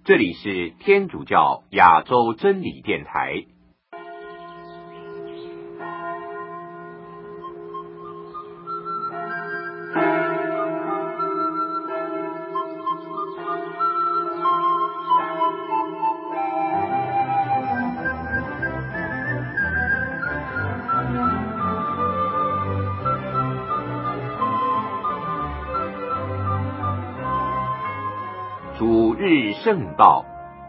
这里是天主教亚洲真理电台。主日圣道。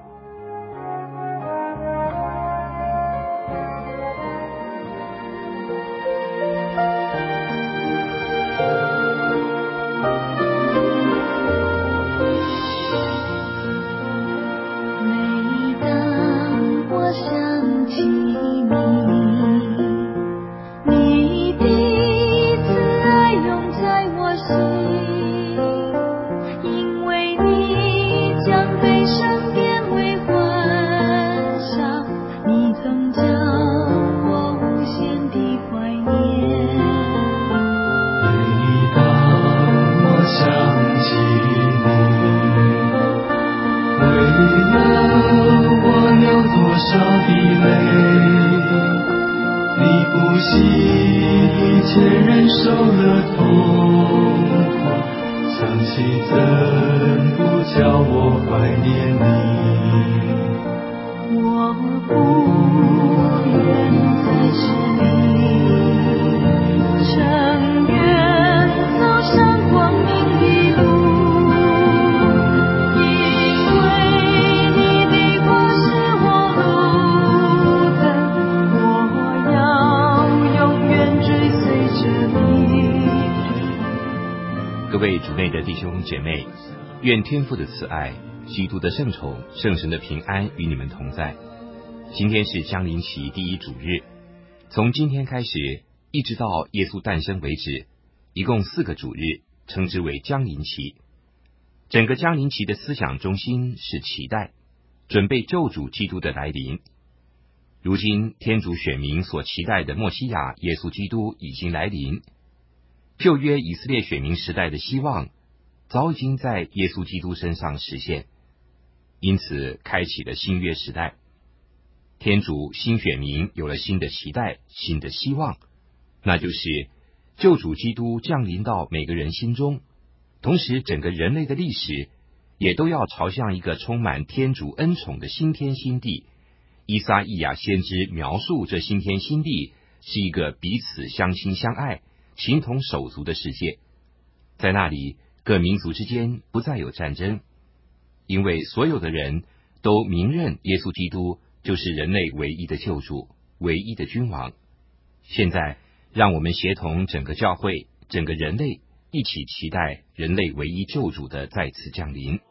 各位主内的弟兄姐妹，愿天父的慈爱、基督的圣宠、圣神的平安与你们同在。今天是降临期第一主日，从今天开始一直到耶稣诞生为止，一共4个主日，称之为降临期。整个降临期的思想中心是期待，准备救主基督的来临。如今天主选民所期待的默西亚耶稣基督已经来临，旧约以色列选民时代的希望早已经在耶稣基督身上实现，因此开启了新约时代。天主新选民有了新的期待、新的希望，那就是救主基督降临到每个人心中，同时整个人类的历史也都要朝向一个充满天主恩宠的新天新地。依撒意亚先知描述这新天新地是一个彼此相亲相爱、情同手足的世界，在那里各民族之间不再有战争，因为所有的人都明认耶稣基督就是人类唯一的救主、唯一的君王。现在让我们协同整个教会、整个人类一起期待人类唯一救主的再次降临。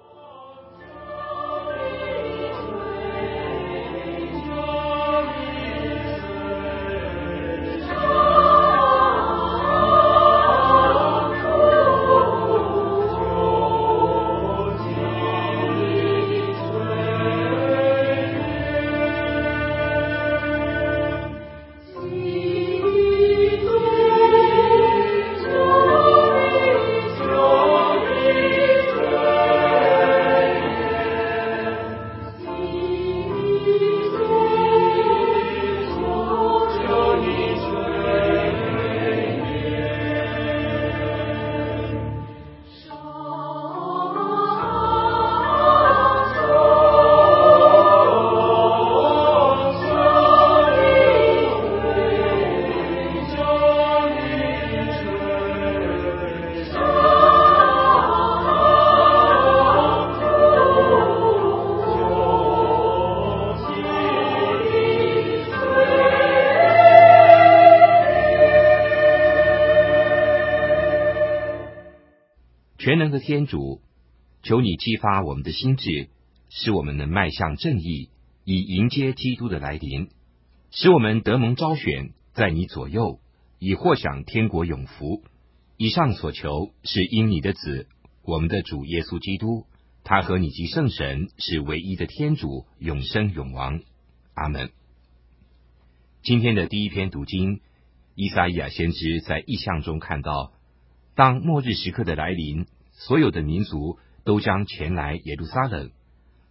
全能的天主，求你激发我们的心智，使我们能迈向正义，以迎接基督的来临，使我们得蒙召选，在你左右，以获享天国永福。以上所求是因你的子，我们的主耶稣基督，他和你及圣神是唯一的天主，永生永王。阿们。今天的第一篇读经，依撒意亚先知在异象中看到，当末日时刻的来临，所有的民族都将前来耶路撒冷，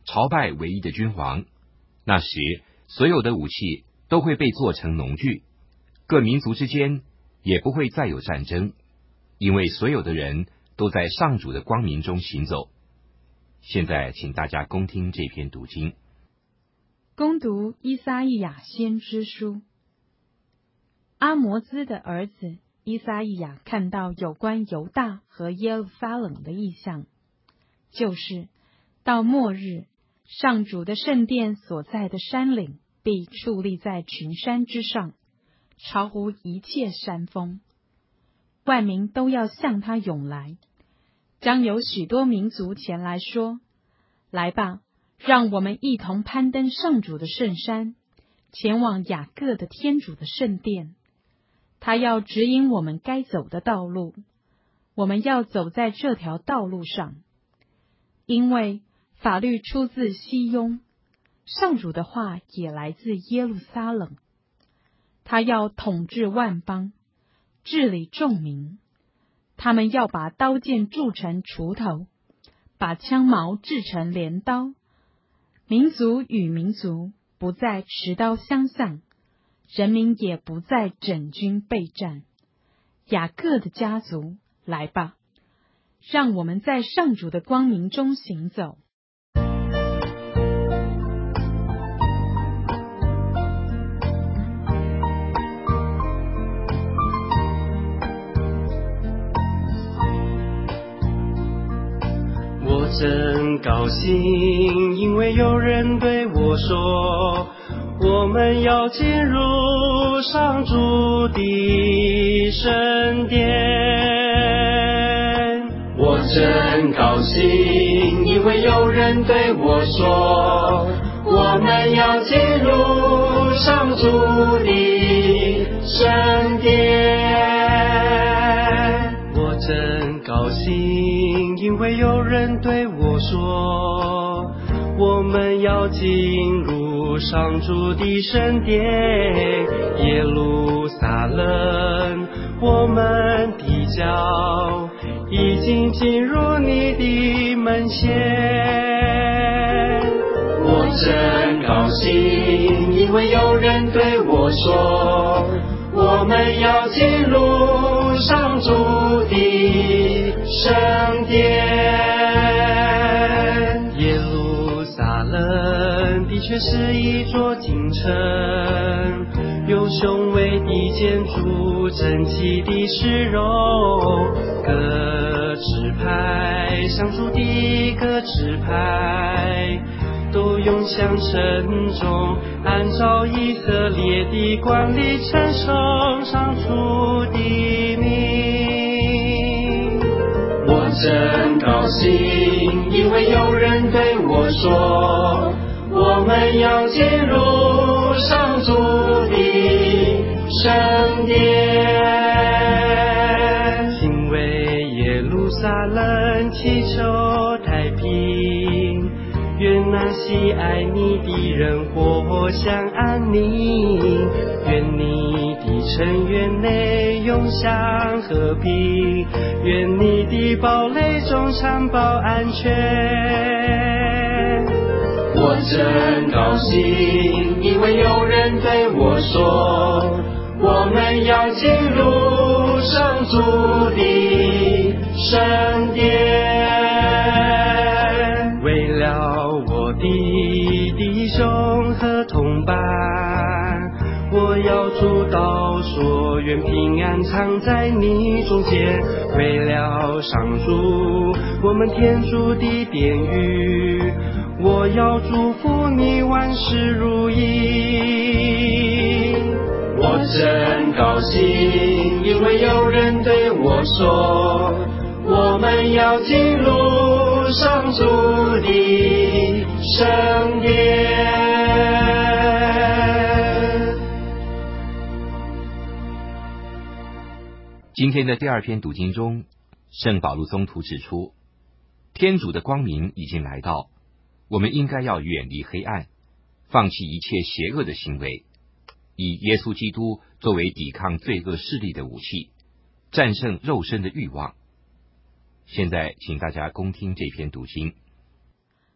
朝拜唯一的君王。那时，所有的武器都会被做成农具，各民族之间也不会再有战争，因为所有的人都在上主的光明中行走。现在，请大家恭听这篇读经。 恭读依撒意亚先知书。阿摩兹的儿子依撒意亚看到有关犹大和耶路撒冷的异象，就是到末日，上主的圣殿所在的山岭必矗立在群山之上，超乎一切山峰，万民都要向他涌来。将有许多民族前来说：来吧，让我们一同攀登上主的圣山，前往雅各的天主的圣殿。他要指引我们该走的道路，我们要走在这条道路上。因为法律出自西雍，上主的话也来自耶路撒冷。他要统治万邦，治理众民。他们要把刀剑铸成锄头，把枪矛制成镰刀。民族与民族不再持刀相向，人民也不再整军备战。雅各的家族，来吧，让我们在上主的光明中行走。 我真高兴，因为有人对我说，我们要进入上主的圣殿。我真高兴，因为有人对我说，我们要进入上主的圣殿。我真高兴，因为有人对我说，我们要进入上主的圣殿。耶路撒冷，我们的脚已经进入你的门前。我真高兴，因为有人对我说，我们要进入上主的圣殿。耶路撒冷的确是一座京城，有雄伟的建筑，整齐的市容。各支派，上主的各支派都涌向城中，按照以色列的惯例称颂上主的名。我真高兴，因为有人对我说，我们要进入上主的圣殿。请为耶路撒冷祈求太平，愿那喜爱你的人活享安宁，愿你的城院内永享和平，愿你的堡垒中常保安全。我真高兴，因为有人对我说，我们要进入上主的圣殿。为了我的弟兄和同伴，我要主祷说，愿平安常在你中间。为了上主我们天主的殿宇，我要祝福你万事如意。我真高兴，因为有人对我说，我们要进入上主的圣殿。 今天的第二篇读经中，圣保禄宗徒指出，天主的光明已经来到，我们应该要远离黑暗，放弃一切邪恶的行为，以耶稣基督作为抵抗罪恶势力的武器，战胜肉身的欲望。现在请大家恭听这篇读经。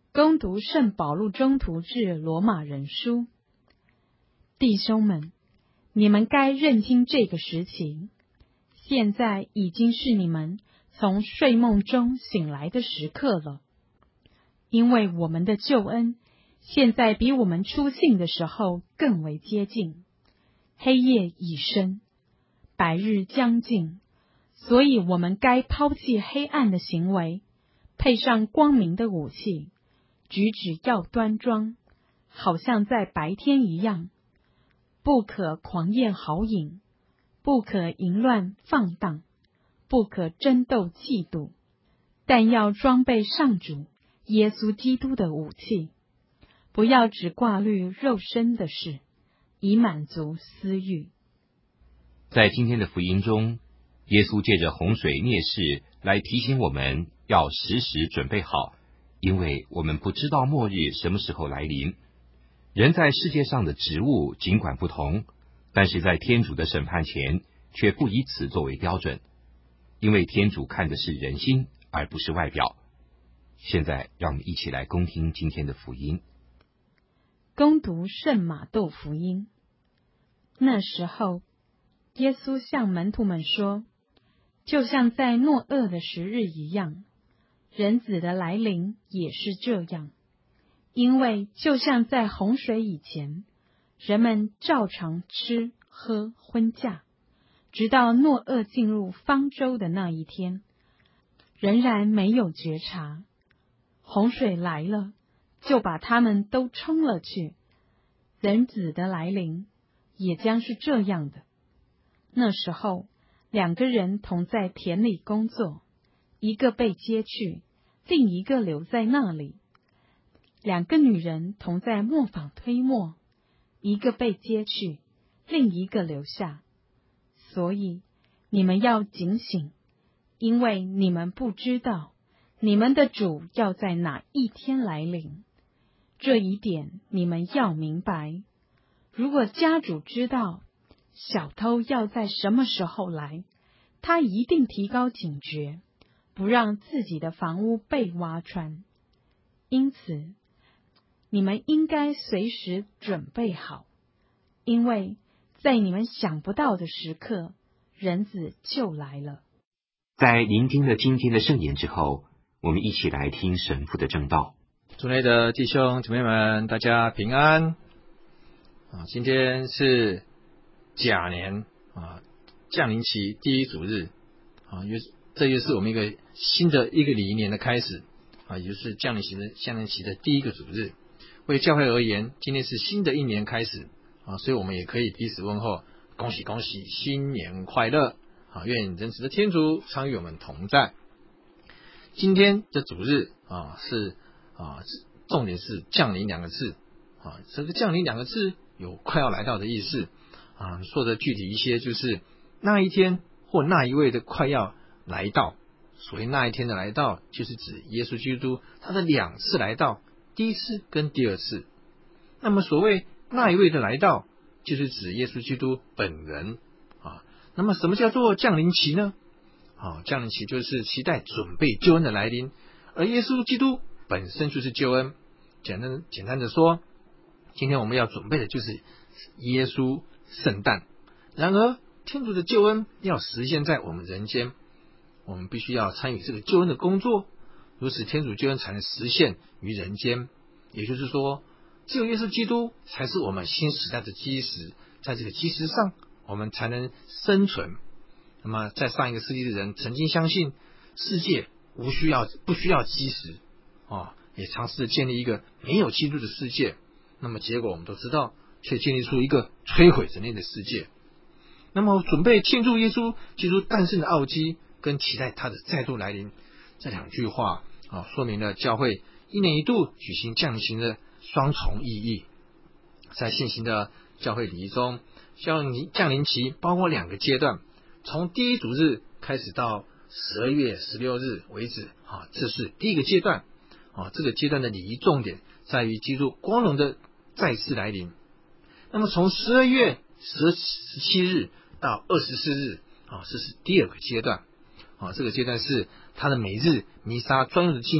攻读圣保禄中途至罗马人书。弟兄们，你们该认清这个实情，现在已经是你们从睡梦中醒来的时刻了。因为我们的救恩现在比我们初信的时候更为接近，黑夜已深，白日将近，所以我们该抛弃黑暗的行为，配上光明的武器，举止要端庄，好像在白天一样，不可狂宴豪饮，不可淫乱放荡，不可争斗嫉妒，但要装备上主耶稣基督的武器，不要只挂虑肉身的事，以满足私欲。 在今天的福音中，耶稣借着洪水灭世来提醒我们要时时准备好，因为我们不知道末日什么时候来临。人在世界上的职务尽管不同，但是在天主的审判前却不以此作为标准，因为天主看的是人心，而不是外表。现在让我们一起来恭听今天的福音。 恭读圣马窦福音。那时候，耶稣向门徒们说，就像在诺厄的时日一样，人子的来临也是这样。因为就像在洪水以前，人们照常吃喝婚嫁，直到诺厄进入方舟的那一天，仍然没有觉察。洪水来了，就把他们都冲了去。人子的来临也将是这样的。那时候，两个人同在田里工作，一个被接去，另一个留在那里。两个女人同在磨坊推磨，一个被接去，另一个留下。所以你们要警醒，因为你们不知道你们的主要在哪一天来临。这一点你们要明白。如果家主知道小偷要在什么时候来，他一定提高警觉，不让自己的房屋被挖穿。因此，你们应该随时准备好，因为在你们想不到的时刻，人子就来了。 在聆听了今天的圣言之后，我们一起来听神父的正道。 主内的弟兄姊妹们，大家平安今天是甲年降临期第一主日这又是我们一个新的一个礼仪年的开始也就是降临期的第一个主日。为教会而言，今天是新的一年开始所以我们也可以彼此问候，恭喜恭喜，新年快乐愿仁慈的天主常与我们同在。今天的主日是重点是降临两个字这个降临两个字有快要来到的意思说的具体一些，就是那一天或那一位的快要来到。所谓那一天的来到，就是指耶稣基督他的两次来到，第一次跟第二次。那么所谓那一位的来到，就是指耶稣基督本人那么什么叫做降临期呢？降临期就是期待准备救恩的来临，而耶稣基督本身就是救恩。简单的说，今天我们要准备的就是耶稣圣诞。然而天主的救恩要实现在我们人间，我们必须要参与这个救恩的工作，如此天主救恩才能实现于人间。也就是说，只有耶稣基督才是我们新时代的基石，在这个基石上我们才能生存。那么在上一个世纪的人曾经相信世界不需要基石也尝试建立一个没有基督的世界，那么结果我们都知道，却建立出一个摧毁人类的世界。那么准备庆祝耶稣基督诞生的奥基跟期待他的再度来临，这两句话说明了教会一年一度举行降临期的双重意义。在现行的教会礼仪中，降临期包括两个阶段，从第一主日开始到12月16日为止这是第一个阶段这个阶段的礼仪重点在于基督光荣的再次来临。那么从12月17日到24日这是第二个阶段这个阶段是他的每日弥撒专用的经文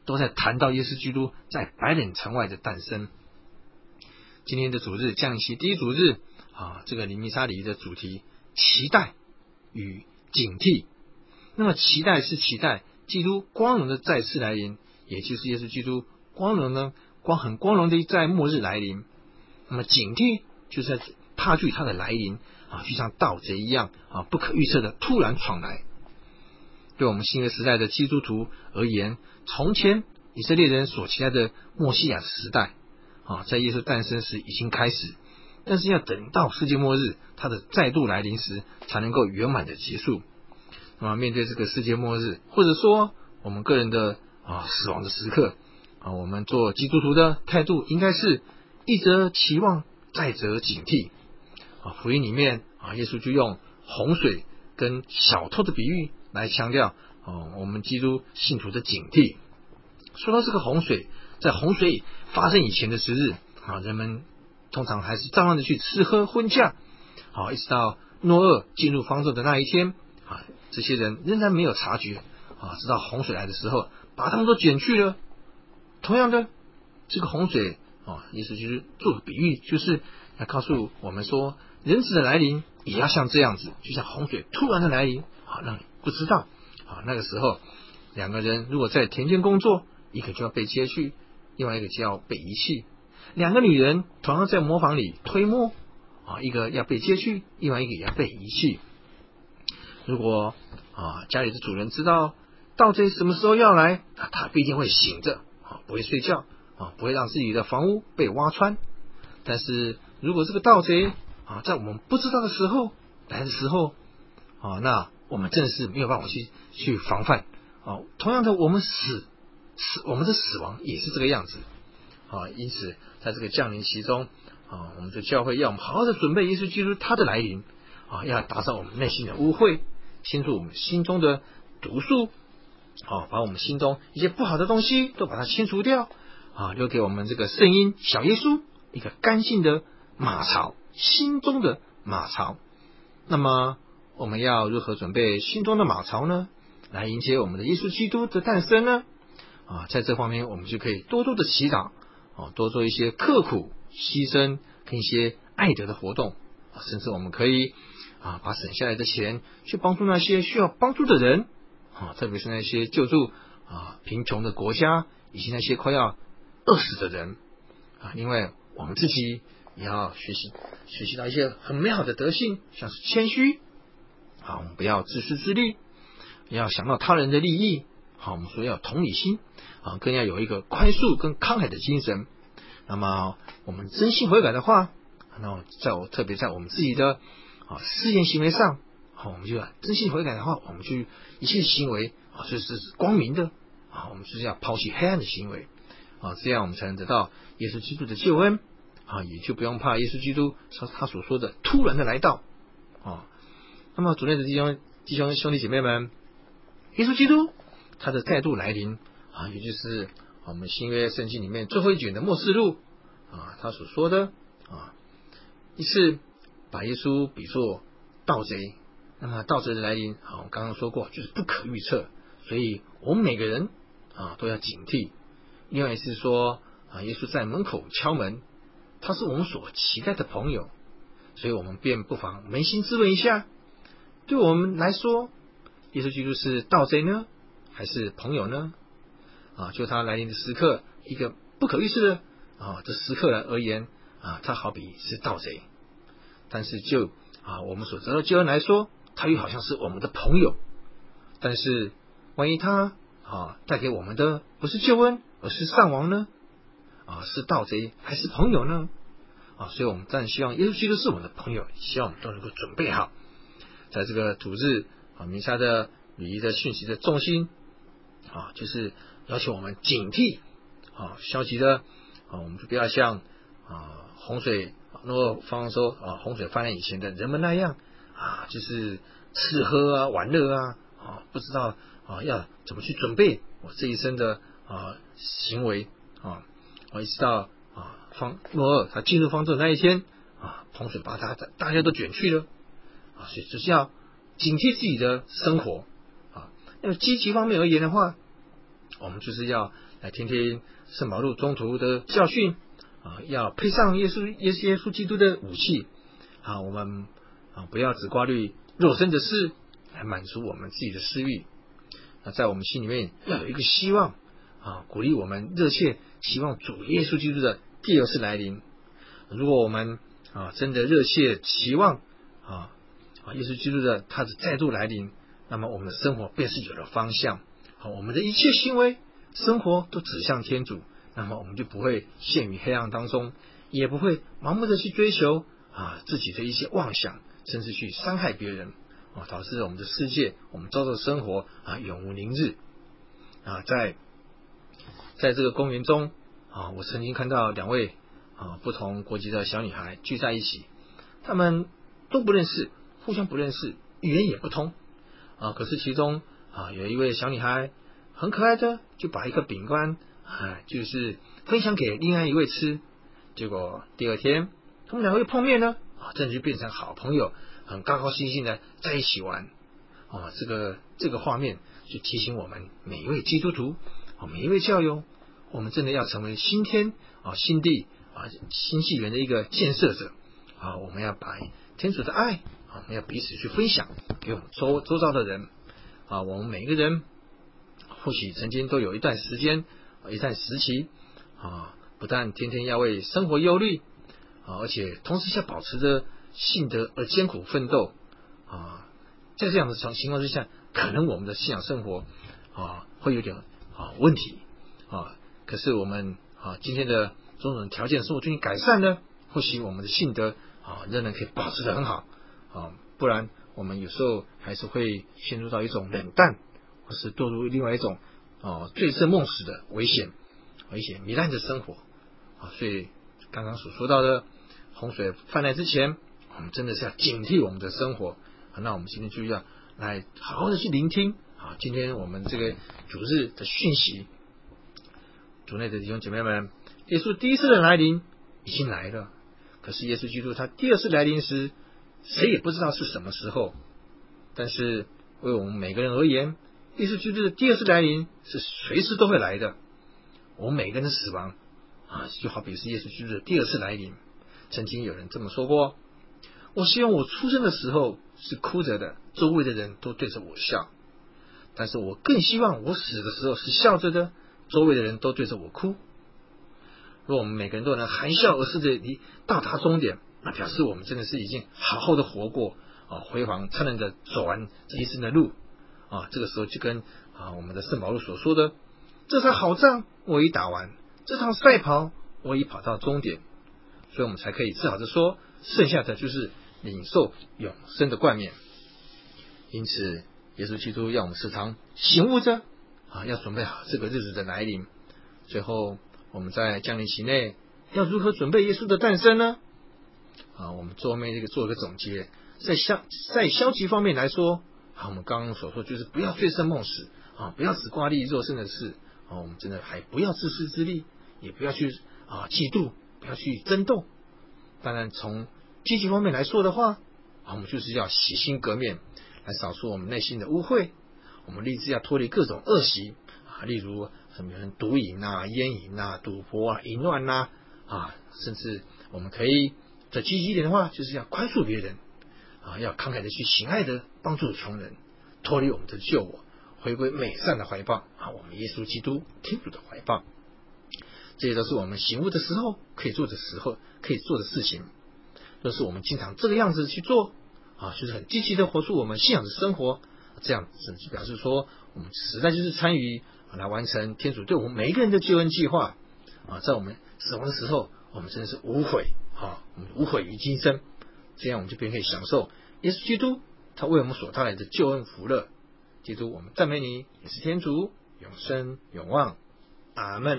都在谈到耶稣基督在白冷城外的诞生。今天的主日降临期第一主日这个弥撒礼仪的主题期待与警惕。那么期待是期待基督光荣的再次来临，也就是耶稣基督很光荣的在末日来临。那么警惕就是在怕惧他的来临就像盗贼一样不可预测的突然闯来。对我们新约时代的基督徒而言，从前以色列人所期待的默西亚的时代在耶稣诞生时已经开始，但是要等到世界末日他的再度来临时才能够圆满的结束。那么面对这个世界末日，或者说我们个人的死亡的时刻我们做基督徒的态度应该是一则期望，再则警惕。福音里面耶稣就用洪水跟小偷的比喻来强调我们基督信徒的警惕。说到这个洪水，在洪水发生以前的时日人们通常还是照样的去吃喝婚嫁一直到诺厄进入方舟的那一天这些人仍然没有察觉直到洪水来的时候把他们都卷去了。同样的，这个洪水意思就是做个比喻，就是来告诉我们说，人子的来临也要像这样子，就像洪水突然的来临让你不知道那个时候两个人如果在田间工作，一个就要被接去，另外一个就要被遗弃。两个女人同样在磨坊里推磨一个要被接去，另外一个也要被遗弃。如果家里的主人知道盗贼什么时候要来，他必定会醒着不会睡觉不会让自己的房屋被挖穿。但是如果这个盗贼在我们不知道的时候来的时候那我们真是没有办法去防范同样的，我们的死亡也是这个样子因此在这个降临期中我们的教会要我们好好的准备耶稣基督他的来临要打扫我们内心的污秽，清除我们心中的毒素把我们心中一些不好的东西都把它清除掉留给我们这个圣婴小耶稣一个干净的马槽，心中的马槽。那么我们要如何准备心中的马槽呢？来迎接我们的耶稣基督的诞生呢？在这方面我们就可以多多的祈祷多做一些刻苦牺牲跟一些爱德的活动甚至我们可以把省下来的钱去帮助那些需要帮助的人特别是那些救助贫穷的国家以及那些快要饿死的人因为我们自己也要学习到一些很美好的德性，像是谦虚我们不要自私自利，也要想到他人的利益我们说要有同理心更要有一个宽恕跟慷慨的精神。那么我们真心悔改的话，那特别在我们自己的思言行为上我们就要真心悔改的话，我们就一切行为这是光明的我们就是要抛弃黑暗的行为这样我们才能得到耶稣基督的救恩也就不用怕耶稣基督他所说的突然的来到那么主内的弟兄兄弟姐妹们，耶稣基督他的再度来临也就是我们新约圣经里面最后一卷的末世录他所说的一次把耶稣比作盗贼。那么盗贼的来临我刚刚说过就是不可预测，所以我们每个人都要警惕。另外是说耶稣在门口敲门，他是我们所期待的朋友，所以我们便不妨扪心自问一下，对我们来说耶稣基督是盗贼呢还是朋友呢就他来临的时刻，一个不可预测的这时刻而言他好比是盗贼，但是就我们所得到救恩来说，他又好像是我们的朋友。但是万一他带给我们的不是救恩而是丧亡呢是盗贼还是朋友呢所以我们当然希望耶稣基督是我们的朋友，希望我们都能够准备好在这个主日弥撒的礼仪的讯息的重心就是要求我们警惕消极的我们就不要像洪水方舟洪水泛滥以前的人们那样就是吃喝玩乐不知道要怎么去准备我这一生的行为一直到诺厄他进入方舟那一天洪水把大家都卷去了所以就是要警惕自己的生活那么积极方面而言的话，我们就是要来听听圣保禄宗徒的教训要配上耶稣基督的武器我们不要只挂虑肉身的事来满足我们自己的私欲。在我们心里面要有一个希望鼓励我们热切期望主耶稣基督的第二次来临。如果我们真的热切期望耶稣基督的他的再度来临，那么我们的生活便是有了方向。我们的一切行为生活都指向天主，那么我们就不会陷于黑暗当中，也不会盲目的去追求自己的一些妄想，甚至去伤害别人导致我们的世界，我们遭受生活永无宁日在这个公园中我曾经看到2位不同国籍的小女孩聚在一起，她们都不认识，互相不认识，语言也不通可是其中有一位小女孩很可爱的就把一个饼干就是分享给另外一位吃，结果第二天他们2位碰面呢真的就变成好朋友，很高高兴兴的在一起玩这个画面就提醒我们每一位基督徒每一位教友，我们真的要成为新天新地新纪元的一个建设者我们要把天主的爱我们要彼此去分享给我们周遭的人我们每一个人或许曾经都有一段时间一段时期不但天天要为生活忧虑而且同时要保持着信德而艰苦奋斗在这样的情况之下，可能我们的信仰生活会有点问题可是我们今天的种种条件生活最近改善呢，或许我们的信德仍然可以保持得很好不然我们有时候还是会陷入到一种冷淡，或是堕入另外一种醉生梦死的危险糜烂的生活所以刚刚所说到的洪水泛滥之前，我们真的是要警惕我们的生活那我们今天就要来好好的去聆听今天我们这个主日的讯息。主内的弟兄姐妹们，耶稣第一次的来临已经来了，可是耶稣基督他第二次来临时，谁也不知道是什么时候。但是为我们每个人而言，耶稣基督的第二次来临是随时都会来的。我们每个人的死亡就好比是耶稣基督的第二次来临。曾经有人这么说过，我希望我出生的时候是哭着的，周围的人都对着我笑，但是我更希望我死的时候是笑着的，周围的人都对着我哭。若我们每个人都能含笑而视着到达终点，那表示我们真的是已经好好的活过辉煌灿烂的走完这一生的路这个时候就跟我们的圣保禄所说的，这场好仗我已打完，这场赛跑我已跑到终点，所以我们才可以自豪的说，剩下的就是领受永生的冠冕。因此耶稣基督要我们时常醒悟着要准备好这个日子的来临。最后我们在降临期内要如何准备耶稣的诞生呢？我们最后面做一个总结。在消极方面来说我们刚刚所说就是不要醉生梦死不要只挂虑肉身的事我们真的还不要自私自利，也不要去嫉妒，不要去争斗。当然从积极方面来说的话我们就是要洗心革面，来扫除我们内心的污秽。我们立志要脱离各种恶习例如什么毒瘾烟瘾赌博淫乱甚至我们可以再积极一点的话，就是要宽恕别人要慷慨的去行爱的帮助穷人，脱离我们的旧我，回归美善的怀抱我们耶稣基督天主的怀抱。这些都是我们醒悟的时候可以做的事情。若是我们经常这个样子去做就是很积极的活出我们信仰的生活，这样子表示说我们实在就是参与来完成天主对我们每一个人的救恩计划在我们死亡的时候，我们真的是无悔我们无悔于今生，这样我们就便可以享受耶稣基督他为我们所带来的救恩福乐。基督，我们赞美你，也是天主，永生永望，阿们。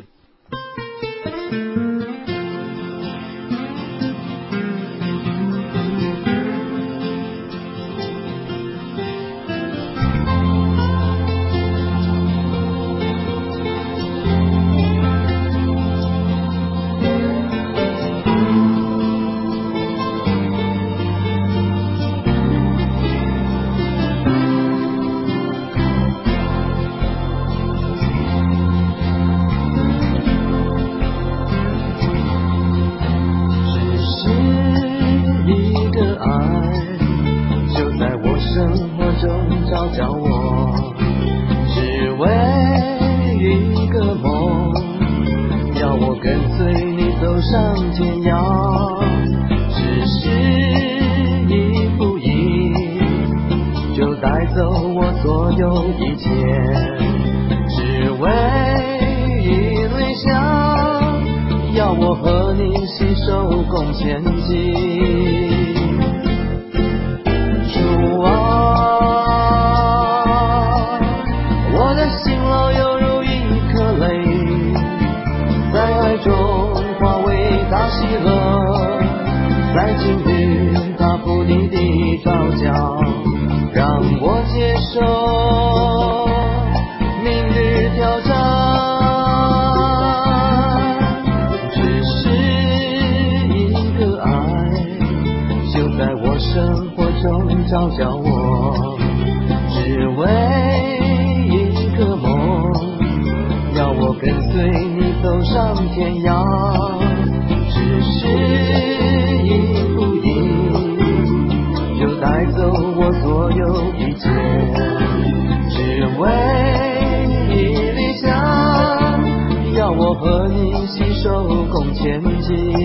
跟随你走上天涯，只是一步一就带走我所有一切，只为一缕香，要我和你携手共前进。主啊，我的心牢犹如一颗泪，在爱中化为大喜乐，在今日答复你的召叫，让我接受明日挑战。只是一个爱，就在我生活中照耀我，只为一个梦，要我跟随你走上天涯。只是一步一就带走我所有一切，只为一缕香，要我和你携手共前进。